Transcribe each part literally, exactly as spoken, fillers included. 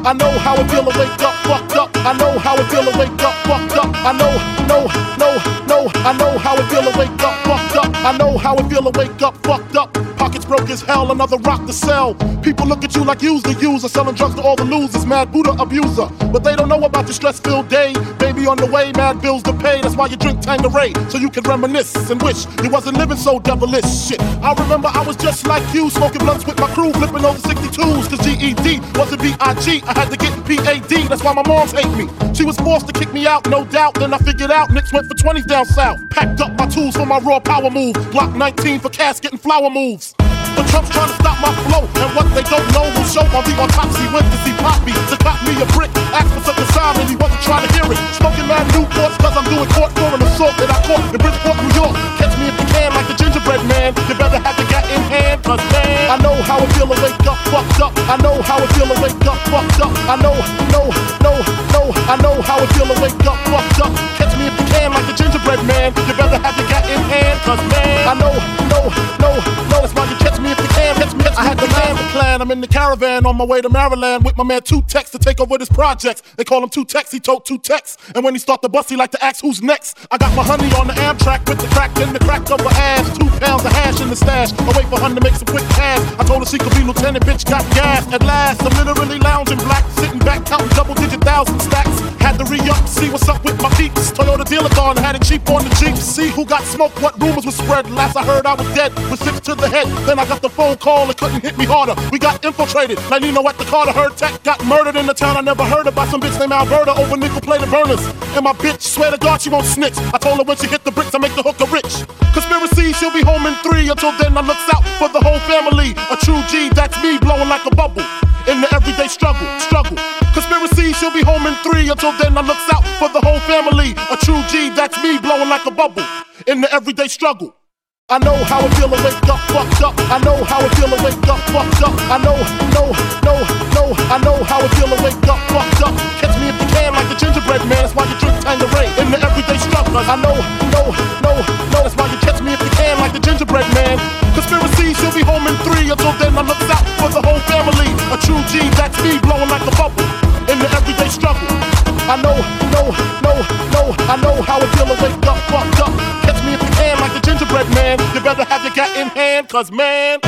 I know how it feel to wake up, fucked up. I know how it feel to wake up, fucked up. I know, no, no, no. I know how it feel to wake up, fucked up. I know how it feel to wake up, fucked up. Pockets broke as hell, another rock to sell. People look at you like you's the user, selling drugs to all the losers, mad Buddha abuser. But they don't know about your stress-filled day. Baby on the way, mad bills to pay. That's why you drink Tanqueray, so you can reminisce and wish you wasn't living so devilish. Shit, I remember I was just like you, smoking blunts with my crew, flipping over sixty-twos. Cause G E D wasn't B I G, I had to get P A D. That's why my moms hate me. She was forced to kick me out, no doubt. Then I figured out Knicks went for twenties down south. Packed up my tools for my raw power move. Block nineteen for casket and flower moves. But Trump's trying to stop my flow, and what they don't know will show on the autopsy. Went to see Poppy to cop me a brick. Asked for such a sign, and he wasn't trying to hear it. Smoking mad Newports, cause I'm doing court for an assault that I caught in Bridgeport, New York. Catch me if you can, like the gingerbread man. You better have your gat in hand, cause man, I know how it feel to wake up, fucked up. I know how it feel to wake up, fucked up. I know, no, no, no. I know how it feel to wake up, fucked up. Catch me if you can, like the gingerbread man. You better have your gat in hand, cause man, I know, no, no, no. That's why you catch me if you can, catch me. I had the master plan, I'm in the caravan on my way to Maryland with my man Two Tex to take over this project. They call him Two Tex, he told Two Tex. And when he start the bus, he like to ask who's next. I got my honey on the Amtrak with the crack in the crack of her ass. Two pounds of hash in the stash. I wait for honey to make some quick cash. I told her she could be lieutenant, bitch got gas. At last, I'm literally lounging black, sitting back, counting double digit thousand stacks. Had to re-up, see what's up with my peeps. Toyota dealer gone, had it cheap on the Jeep. See who got smoked, what rumors were spread. Last I heard I was dead, with six to the head. Then I got the phone call and couldn't hit me harder. We got infiltrated. Like Nino at the Carter heard Tech got murdered in the town I never heard about. Some bitch named Alberta over nickel-plated burners. And my bitch, swear to God she won't snitch. I told her when she hit the bricks I make the hooker rich. Conspiracy, she'll be home in three. Until then I looks out for the whole family. A true G, that's me blowing like a bubble. In the everyday struggle, struggle. Conspiracy, she'll be home in three. Until then I looks out for the whole family. A true G, that's me blowing like a bubble. In the everyday struggle. I know how it feel to wake up, fucked up. I know how it feel to wake up, fucked up. I know, no, no, no. I know how it feel to wake up, fucked up. Catch me if you can, like the gingerbread man. That's why you drink Tanqueray in the everyday struggle. I know, no, no, no. That's why you catch me if you can, like the gingerbread man. Conspiracy, she'll be home in three. Until then, I looks out for the whole family. A true G, that's me blowing like a bubble in the everyday struggle. I know, no, no, no. I know how it feel to wake up, fucked up. Catch me if you can, like the gingerbread man. You better have your gat in hand, cause man,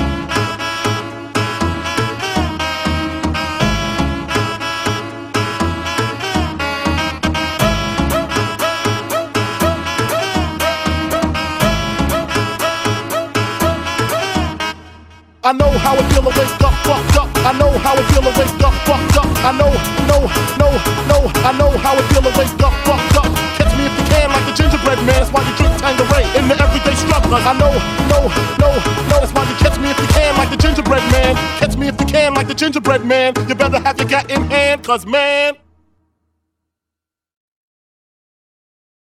I know how it feel to wake up, fucked up. I know how it feel to wake up, fucked up. I know, no, no, no. I know how it feel to wake up, fucked up. Catch me if you can, like the gingerbread man. That's why you drink Tanqueray in the everyday struggle. I know, no, no, no. That's why you catch me if you can, like the gingerbread man. Catch me if you can, like the gingerbread man. You better have your gat in hand, cause man.